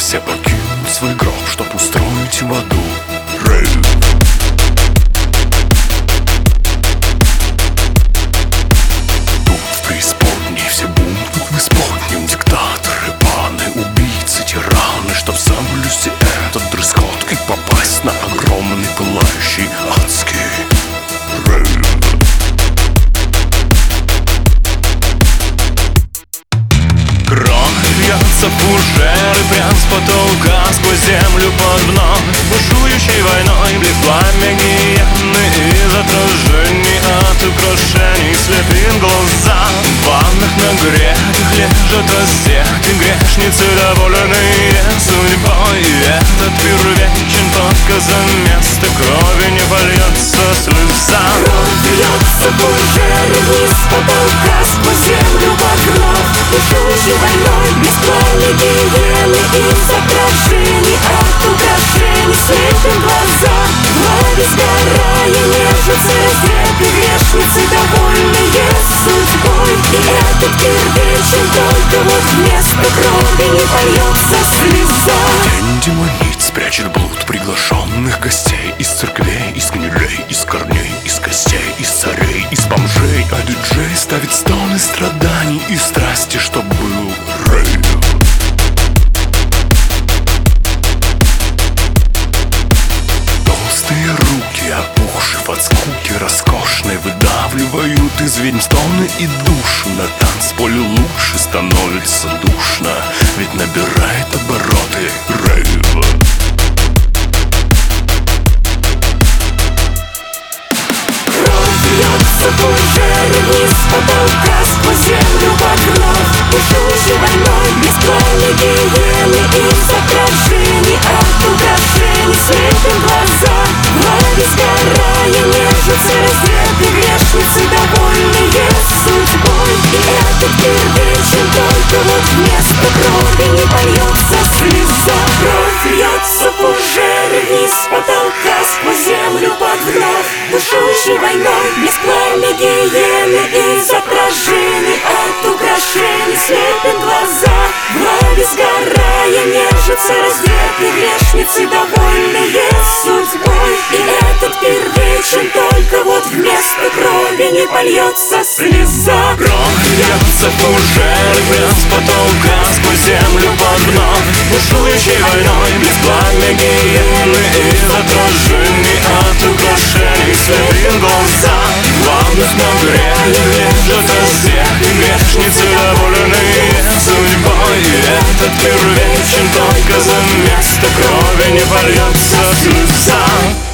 все покинут свой гроб, чтоб устроить в аду рейв. Тут в преисподней все бунтуют в исподнем. Диктаторы, паны, убийцы, тираны, чтоб соблюсти этот дресс-код и попасть на огромный пылающий адский рейв. Льется фужеры прям с потолка, сквозь землю под вновь бушующей войной. Блик пламя гиены из отражений от украшений слепит глаза. В ваннах нагретых лежат раздеты грешницы, довольные судьбой. И этот пир вечен, только за место крови не польется слеза. Кровь льется фужеры вниз с потолка, сквозь землю под вновь бушующей войной. Бесплатные гиены из отражений от украшений слепим глаза. Влаги сгорая нежатся раздеты грешницы, довольные судьбой. И этот пир вечен, только вот вместо крови не польется слеза. Тень демонит спрячет блуд приглашенных гостей из церквей, из гнилей, из корней, из костей, из царей, из бомжей. А диджей ставит стоны страданий и страсти, чтоб был рейв. Толстые руки, опухшие от скуки роскошной, выдавливают из ведьм стоны и душу. На танцполе лучше становится душно, ведь набирает обороты рейв. Льется фужеры вниз с потолка, сквозь землю под вновь бушующей войной. Бесплатные гиены из отражений от украшений слепим глаза. Влаги сгорая нежатся раздеты грешницы, довольные судьбой. И этот пир вечен, только вот вместо крови не польется слеза. Кровь льется фужеры вниз с потолка, сквозь землю под вновь бушующей войной. Бесплатные гиены из отражений от украшений слепим глаза. Влаги сгорая нежатся раздеты грешницы, довольные судьбой. И этот пир вечен, только вот вместо крови не польется слеза. Кровь льется фужеры прям с потолка, сквозь землю под вновь бушующей войной. Бесплатные гиены из отражений от украшений слепим глаза. В ваннах нагретых лежат раздеты грешницы, довольные судьбой. И этот пир вечен, только за место крови не польется слеза.